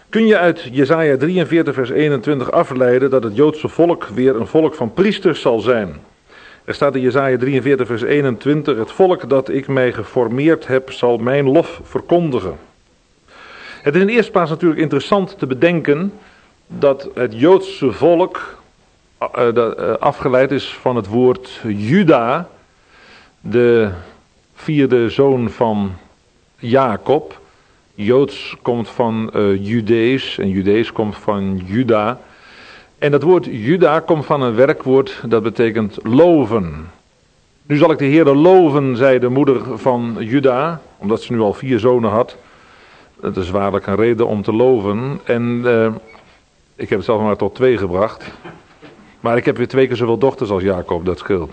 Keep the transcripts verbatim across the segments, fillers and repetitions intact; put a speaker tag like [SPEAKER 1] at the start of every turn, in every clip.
[SPEAKER 1] kun je uit Jesaja drieënveertig vers eenentwintig afleiden dat het Joodse volk weer een volk van priesters zal zijn. Er staat in Jesaja drieënveertig vers eenentwintig, het volk dat ik mij geformeerd heb zal mijn lof verkondigen. Het is in de eerste plaats natuurlijk interessant te bedenken dat het Joodse volk afgeleid is van het woord Juda, de vierde zoon van Jacob. Joods komt van uh, Judees en Judees komt van Juda. En dat woord Juda komt van een werkwoord dat betekent loven. Nu zal ik de Heere loven, zei de moeder van Juda, omdat ze nu al vier zonen had. Dat is waarlijk een reden om te loven. En uh, ik heb het zelf maar tot twee gebracht. Maar ik heb weer twee keer zoveel dochters als Jacob, dat scheelt.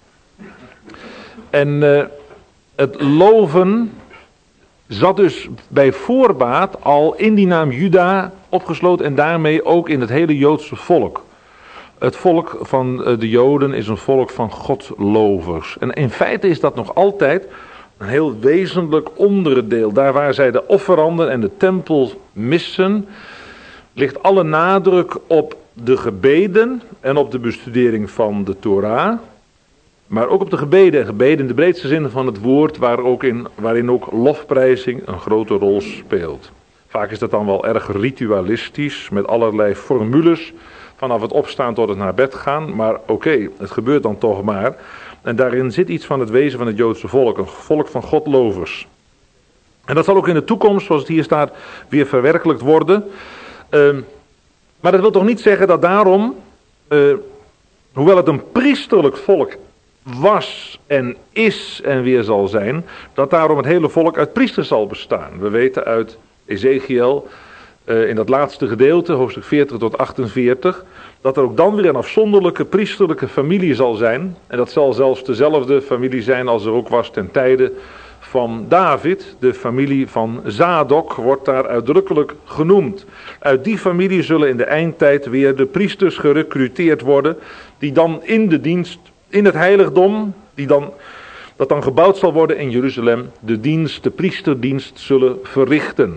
[SPEAKER 1] En uh, het loven zat dus bij voorbaat al in die naam Juda opgesloten en daarmee ook in het hele Joodse volk. Het volk van de Joden is een volk van Godlovers. En in feite is dat nog altijd een heel wezenlijk onderdeel. Daar waar zij de offeranden en de tempel missen, ligt alle nadruk op de gebeden en op de bestudering van de Torah. Maar ook op de gebeden en gebeden in de breedste zin van het woord, waar ook in, waarin ook lofprijzing een grote rol speelt. Vaak is dat dan wel erg ritualistisch, met allerlei formules, vanaf het opstaan tot het naar bed gaan. Maar oké, okay, het gebeurt dan toch maar. En daarin zit iets van het wezen van het Joodse volk, een volk van Godlovers. En dat zal ook in de toekomst, zoals het hier staat, weer verwerkelijkt worden. Uh, maar dat wil toch niet zeggen dat daarom, uh, hoewel het een priesterlijk volk was en is en weer zal zijn, dat daarom het hele volk uit priesters zal bestaan. We weten uit Ezekiel, uh, in dat laatste gedeelte, hoofdstuk veertig tot achtenveertig, dat er ook dan weer een afzonderlijke priesterlijke familie zal zijn. En dat zal zelfs dezelfde familie zijn als er ook was ten tijde van David. De familie van Zadok wordt daar uitdrukkelijk genoemd. Uit die familie zullen in de eindtijd weer de priesters gerekruteerd worden, die dan in de dienst, in het heiligdom, die dan, dat dan gebouwd zal worden in Jeruzalem, de dienst, de priesterdienst zullen verrichten.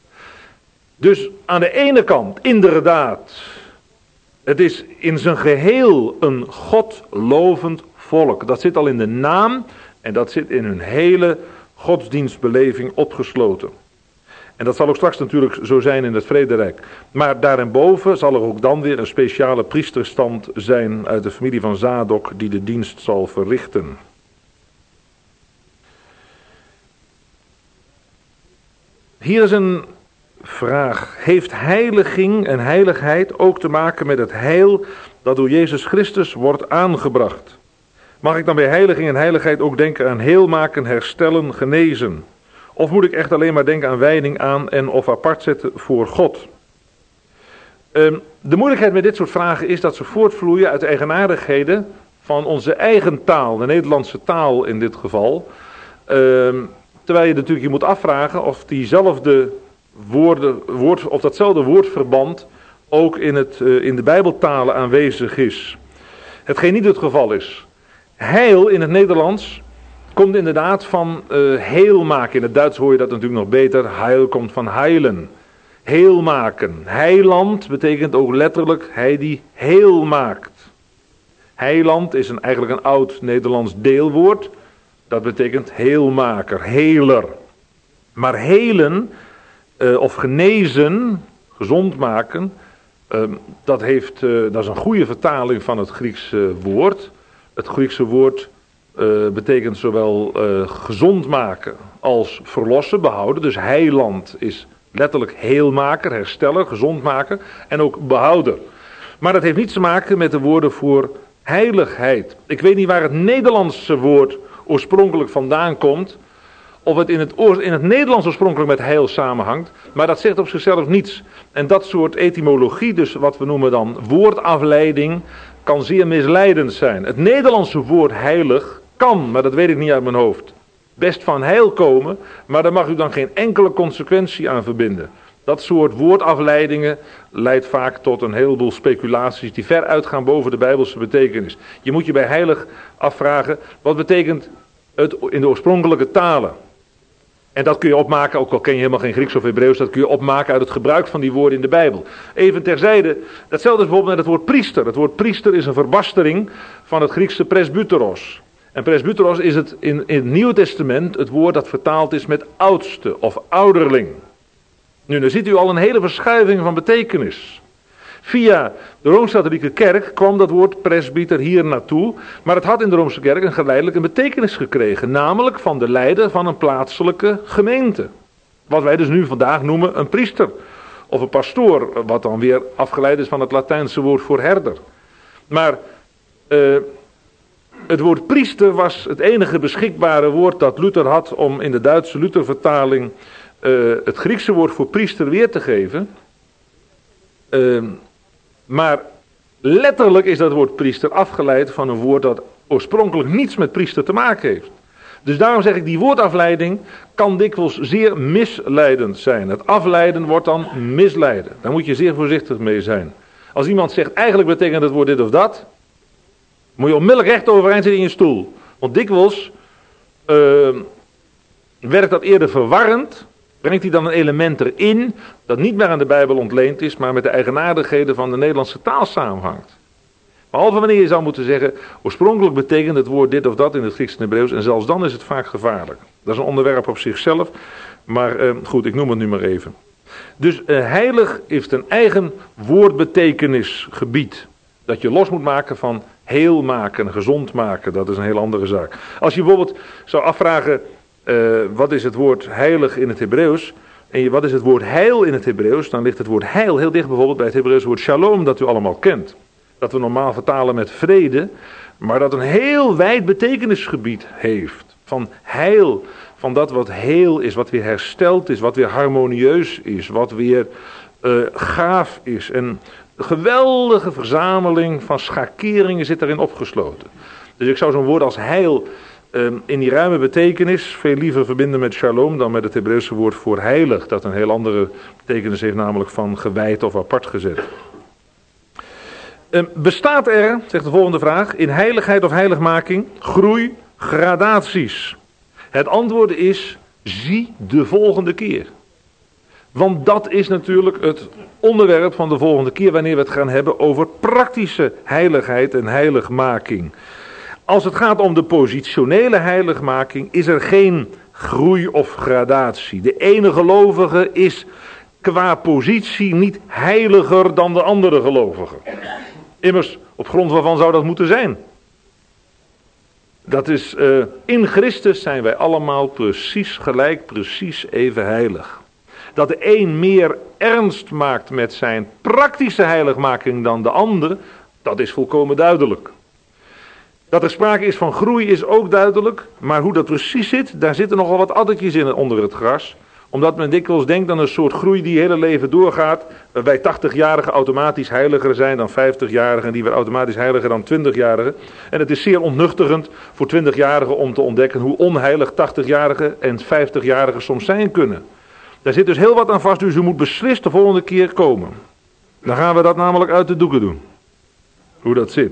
[SPEAKER 1] Dus aan de ene kant, inderdaad, het is in zijn geheel een godlovend volk. Dat zit al in de naam en dat zit in hun hele godsdienstbeleving opgesloten. En dat zal ook straks natuurlijk zo zijn in het vrederijk. Maar daarboven zal er ook dan weer een speciale priesterstand zijn uit de familie van Zadok die de dienst zal verrichten. Hier is een vraag. Heeft heiliging en heiligheid ook te maken met het heil dat door Jezus Christus wordt aangebracht? Mag ik dan bij heiliging en heiligheid ook denken aan heelmaken, herstellen, genezen? Of moet ik echt alleen maar denken aan wijding aan en of apart zetten voor God? Um, de moeilijkheid met dit soort vragen is dat ze voortvloeien uit de eigenaardigheden van onze eigen taal, de Nederlandse taal in dit geval. Um, terwijl je natuurlijk je moet afvragen of diezelfde woorden, woord, of datzelfde woordverband ook in, het, uh, in de Bijbeltalen aanwezig is. Hetgeen niet het geval is. Heil in het Nederlands komt inderdaad van uh, heel maken. In het Duits hoor je dat natuurlijk nog beter. Heil komt van heilen. Heel maken. Heiland betekent ook letterlijk hij die heel maakt. Heiland is een, eigenlijk een oud Nederlands deelwoord. Dat betekent heelmaker, heler. Maar helen uh, of genezen, gezond maken, uh, dat, heeft, uh, dat is een goede vertaling van het Griekse woord. Het Griekse woord uh, betekent zowel uh, gezond maken als verlossen, behouden. Dus heiland is letterlijk heelmaker, hersteller, gezond maken en ook behouder. Maar dat heeft niets te maken met de woorden voor heiligheid. Ik weet niet waar het Nederlandse woord oorspronkelijk vandaan komt. Of het in het, oor, in het Nederlands oorspronkelijk met heil samenhangt. Maar dat zegt op zichzelf niets. En dat soort etymologie, dus wat we noemen dan woordafleiding, kan zeer misleidend zijn. Het Nederlandse woord heilig kan, maar dat weet ik niet uit mijn hoofd, best van heil komen, maar daar mag u dan geen enkele consequentie aan verbinden. Dat soort woordafleidingen leidt vaak tot een heleboel speculaties die ver uitgaan boven de Bijbelse betekenis. Je moet je bij heilig afvragen, wat betekent het in de oorspronkelijke talen? En dat kun je opmaken, ook al ken je helemaal geen Grieks of Hebreeuws, dat kun je opmaken uit het gebruik van die woorden in de Bijbel. Even terzijde, datzelfde is bijvoorbeeld met het woord priester. Het woord priester is een verbastering van het Griekse presbyteros. En presbyteros is het in, in het Nieuwe Testament het woord dat vertaald is met oudste of ouderling. Nu, dan ziet u al een hele verschuiving van betekenis. Via de Rooms-Katholieke Kerk kwam dat woord presbyter hier naartoe, maar het had in de Roomse Kerk een geleidelijke betekenis gekregen, namelijk van de leider van een plaatselijke gemeente. Wat wij dus nu vandaag noemen een priester of een pastoor, wat dan weer afgeleid is van het Latijnse woord voor herder. Maar uh, het woord priester was het enige beschikbare woord dat Luther had om in de Duitse Luthervertaling uh, het Griekse woord voor priester weer te geven. Uh, maar letterlijk is dat woord priester afgeleid van een woord dat oorspronkelijk niets met priester te maken heeft. Dus daarom zeg ik, die woordafleiding kan dikwijls zeer misleidend zijn. Het afleiden wordt dan misleiden. Daar moet je zeer voorzichtig mee zijn. Als iemand zegt, eigenlijk betekent het woord dit of dat, moet je onmiddellijk recht overeind zitten in je stoel. Want dikwijls uh, werkt dat eerder verwarrend. Brengt hij dan een element erin dat niet meer aan de Bijbel ontleend is, maar met de eigenaardigheden van de Nederlandse taal samenhangt. Behalve wanneer je zou moeten zeggen, oorspronkelijk betekent het woord dit of dat in het Grieks en Hebreeuws, en zelfs dan is het vaak gevaarlijk. Dat is een onderwerp op zichzelf, maar uh, goed, ik noem het nu maar even. Dus uh, heilig heeft een eigen woordbetekenisgebied, dat je los moet maken van heel maken, gezond maken, dat is een heel andere zaak. Als je bijvoorbeeld zou afvragen, Uh, wat is het woord heilig in het Hebreeuws? En je, wat is het woord heil in het Hebreeuws? Dan ligt het woord heil heel dicht bijvoorbeeld bij het Hebreeuws woord shalom, dat u allemaal kent. Dat we normaal vertalen met vrede, maar dat een heel wijd betekenisgebied heeft. Van heil, van dat wat heel is, wat weer hersteld is, wat weer harmonieus is, wat weer uh, gaaf is. En een geweldige verzameling van schakeringen zit daarin opgesloten. Dus ik zou zo'n woord als heil Um, in die ruime betekenis veel liever verbinden met shalom dan met het Hebreeuwse woord voor heilig, dat een heel andere betekenis heeft, namelijk van gewijd of apart gezet. Um, bestaat er, zegt de volgende vraag, in heiligheid of heiligmaking groei, gradaties? Het antwoord is, zie de volgende keer. Want dat is natuurlijk het onderwerp van de volgende keer wanneer we het gaan hebben over praktische heiligheid en heiligmaking. Als het gaat om de positionele heiligmaking is er geen groei of gradatie. De ene gelovige is qua positie niet heiliger dan de andere gelovige. Immers, op grond waarvan zou dat moeten zijn? Dat is, uh, in Christus zijn wij allemaal precies gelijk, precies even heilig. Dat de een meer ernst maakt met zijn praktische heiligmaking dan de ander, dat is volkomen duidelijk. Dat er sprake is van groei is ook duidelijk, maar hoe dat precies zit, daar zitten nogal wat addertjes in onder het gras. Omdat men dikwijls denkt aan een soort groei die hele leven doorgaat, waarbij tachtigjarigen automatisch heiliger zijn dan vijftigjarigen en die weer automatisch heiliger dan twintigjarigen. En het is zeer ontnuchterend voor twintigjarigen om te ontdekken hoe onheilig tachtigjarigen en vijftigjarigen soms zijn kunnen. Daar zit dus heel wat aan vast, dus u moet beslist de volgende keer komen. Dan gaan we dat namelijk uit de doeken doen. Hoe dat zit.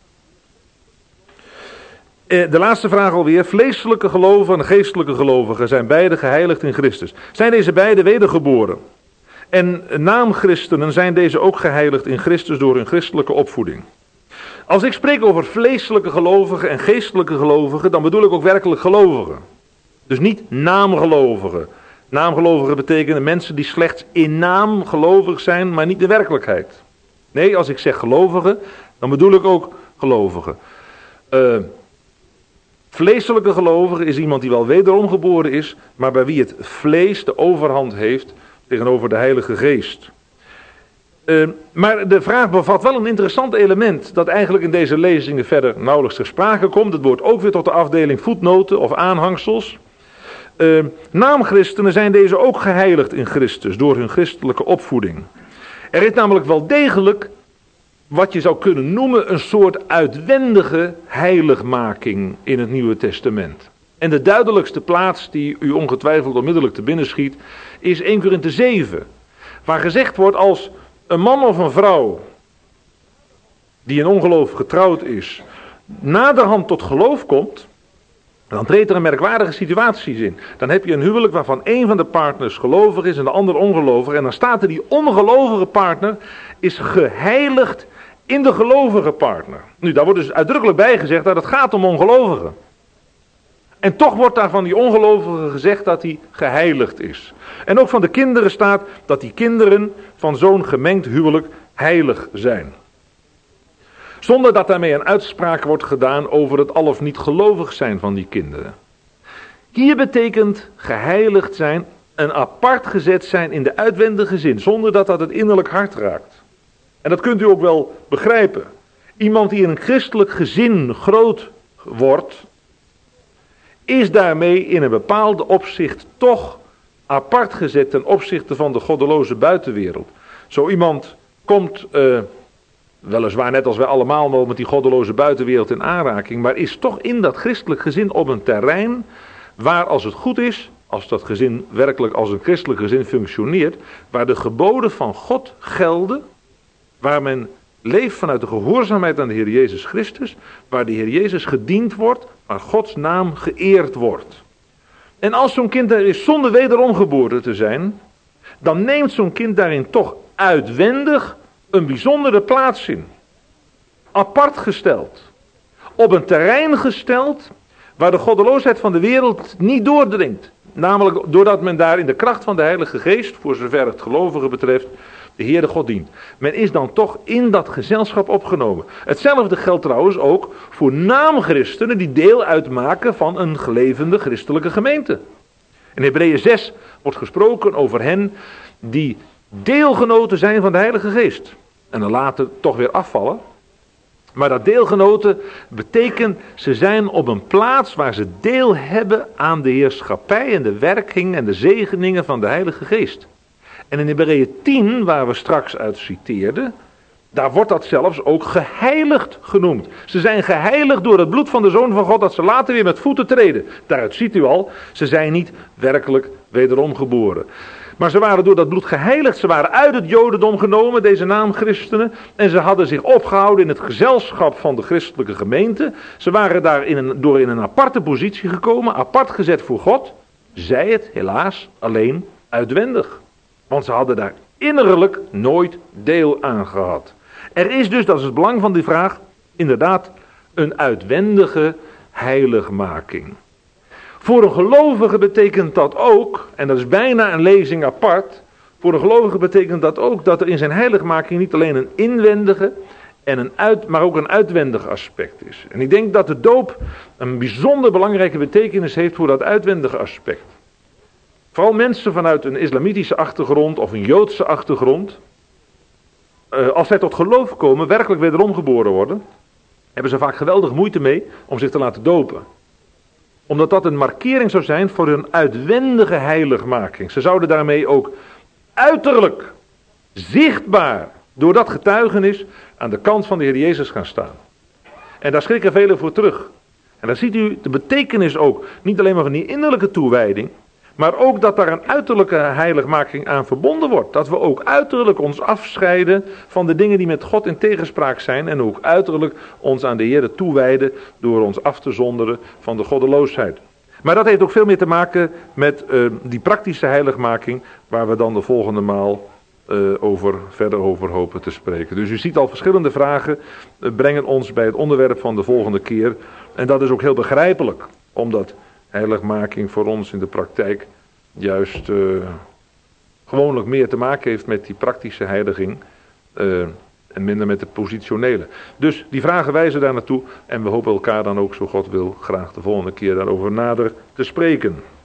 [SPEAKER 1] De laatste vraag alweer. Vleeselijke gelovigen en geestelijke gelovigen zijn beide geheiligd in Christus. Zijn deze beide wedergeboren? En naamchristenen zijn deze ook geheiligd in Christus door hun christelijke opvoeding? Als ik spreek over vleeselijke gelovigen en geestelijke gelovigen, dan bedoel ik ook werkelijk gelovigen. Dus niet naamgelovigen. Naamgelovigen betekenen mensen die slechts in naam gelovig zijn, maar niet in werkelijkheid. Nee, als ik zeg gelovigen, dan bedoel ik ook gelovigen. Uh, Vleeselijke gelovige is iemand die wel wederom geboren is, maar bij wie het vlees de overhand heeft tegenover de Heilige Geest. Uh, maar de vraag bevat wel een interessant element dat eigenlijk in deze lezingen verder nauwelijks ter sprake komt. Het wordt ook weer tot de afdeling voetnoten of aanhangsels. Uh, naamchristenen zijn deze ook geheiligd in Christus door hun christelijke opvoeding. Er is namelijk wel degelijk wat je zou kunnen noemen een soort uitwendige heiligmaking in het Nieuwe Testament. En de duidelijkste plaats die u ongetwijfeld onmiddellijk te binnen schiet is Eerste Korinthe zeven. Waar gezegd wordt als een man of een vrouw die in ongeloof getrouwd is naderhand tot geloof komt, Dan treedt er een merkwaardige situatie in. Dan heb je een huwelijk waarvan één van de partners gelovig is en de ander ongelovig. En dan staat er, die ongelovige partner is geheiligd in de gelovige partner. Nu, daar wordt dus uitdrukkelijk bij gezegd dat het gaat om ongelovigen. En toch wordt daar van die ongelovige gezegd dat hij geheiligd is. En ook van de kinderen staat dat die kinderen van zo'n gemengd huwelijk heilig zijn. Zonder dat daarmee een uitspraak wordt gedaan over het al of niet gelovig zijn van die kinderen. Hier betekent geheiligd zijn een apart gezet zijn in de uitwendige zin, zonder dat dat het innerlijk hart raakt. En dat kunt u ook wel begrijpen. Iemand die in een christelijk gezin groot wordt, is daarmee in een bepaalde opzicht toch apart gezet ten opzichte van de goddeloze buitenwereld. Zo iemand komt, uh, weliswaar net als wij allemaal wel met die goddeloze buitenwereld in aanraking, maar is toch in dat christelijk gezin op een terrein waar, als het goed is, als dat gezin werkelijk als een christelijk gezin functioneert, waar de geboden van God gelden, waar men leeft vanuit de gehoorzaamheid aan de Heer Jezus Christus, waar de Heer Jezus gediend wordt, waar Gods naam geëerd wordt. En als zo'n kind er is zonder wederom geboren te zijn, dan neemt zo'n kind daarin toch uitwendig een bijzondere plaats in. Apart gesteld. Op een terrein gesteld waar de goddeloosheid van de wereld niet doordringt. Namelijk doordat men daar in de kracht van de Heilige Geest, voor zover het gelovigen betreft, de Heere God dient. Men is dan toch in dat gezelschap opgenomen. Hetzelfde geldt trouwens ook voor naamchristenen die deel uitmaken van een gelevende christelijke gemeente. In Hebreeën zes wordt gesproken over hen die deelgenoten zijn van de Heilige Geest. En dan later toch weer afvallen. Maar dat deelgenoten betekent, ze zijn op een plaats waar ze deel hebben aan de heerschappij en de werking en de zegeningen van de Heilige Geest. En in Hebreeën tien, waar we straks uit citeerden, daar wordt dat zelfs ook geheiligd genoemd. Ze zijn geheiligd door het bloed van de Zoon van God, dat ze later weer met voeten treden. Daaruit ziet u al, ze zijn niet werkelijk wederom geboren. Maar ze waren door dat bloed geheiligd, ze waren uit het jodendom genomen, deze naamchristenen. En ze hadden zich opgehouden in het gezelschap van de christelijke gemeente. Ze waren daar in een, door in een aparte positie gekomen, apart gezet voor God. Zij het helaas alleen uitwendig. Want ze hadden daar innerlijk nooit deel aan gehad. Er is dus, dat is het belang van die vraag, inderdaad een uitwendige heiligmaking. Voor een gelovige betekent dat ook, en dat is bijna een lezing apart, voor een gelovige betekent dat ook dat er in zijn heiligmaking niet alleen een inwendige, en een uit, maar ook een uitwendig aspect is. En ik denk dat de doop een bijzonder belangrijke betekenis heeft voor dat uitwendige aspect. Vooral mensen vanuit een islamitische achtergrond of een Joodse achtergrond, als zij tot geloof komen, werkelijk wederom geboren worden, hebben ze vaak geweldig moeite mee om zich te laten dopen. Omdat dat een markering zou zijn voor hun uitwendige heiligmaking. Ze zouden daarmee ook uiterlijk, zichtbaar, door dat getuigenis aan de kant van de Heer Jezus gaan staan. En daar schrikken velen voor terug. En dan ziet u de betekenis ook, niet alleen maar van die innerlijke toewijding, maar ook dat daar een uiterlijke heiligmaking aan verbonden wordt. Dat we ook uiterlijk ons afscheiden van de dingen die met God in tegenspraak zijn. En ook uiterlijk ons aan de Heer toewijden door ons af te zonderen van de goddeloosheid. Maar dat heeft ook veel meer te maken met uh, die praktische heiligmaking, waar we dan de volgende maal uh, over, verder over hopen te spreken. Dus u ziet al, verschillende vragen uh, brengen ons bij het onderwerp van de volgende keer. En dat is ook heel begrijpelijk, omdat heiligmaking voor ons in de praktijk juist uh, gewoonlijk meer te maken heeft met die praktische heiliging uh, en minder met de positionele. Dus die vragen wijzen daar naartoe en we hopen elkaar dan ook, zo God wil, graag de volgende keer daarover nader te spreken.